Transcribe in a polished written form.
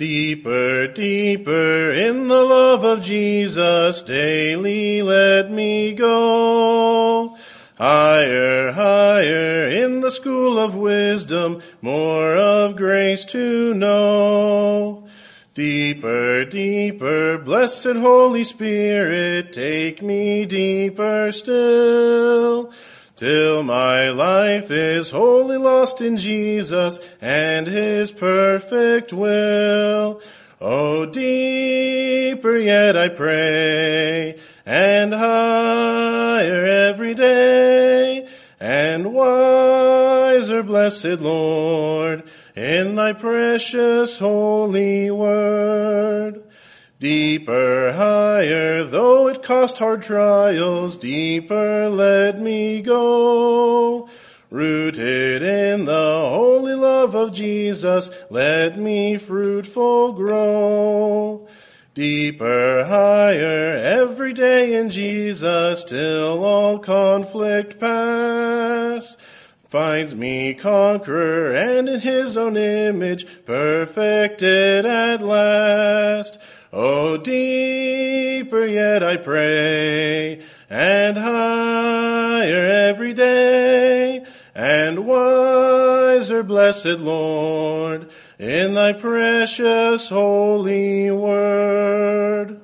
Deeper, deeper in the love of Jesus, daily let me go. Higher, higher in the school of wisdom, more of grace to know. Deeper, deeper, blessed Holy Spirit, take me deeper still, till my life is wholly lost in Jesus and His perfect will. Oh, deeper yet I pray, and higher every day, and wiser, blessed Lord, in Thy precious holy word. Deeper, higher, though it cost hard trials, deeper let me go. Rooted in the holy love of Jesus, let me fruitful grow. Deeper, higher, every day in Jesus, till all conflict pass. Finds me conqueror and in His own image, perfected at last. Oh, deeper yet I pray, and higher every day, and wiser, blessed Lord, in Thy precious holy word.